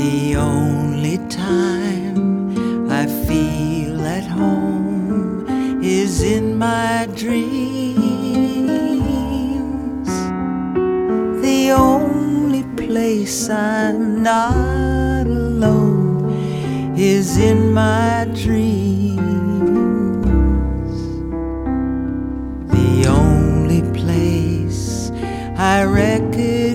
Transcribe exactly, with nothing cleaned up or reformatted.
The only time I feel at home is in my dreams. The only place I'm not alone is in my dreams.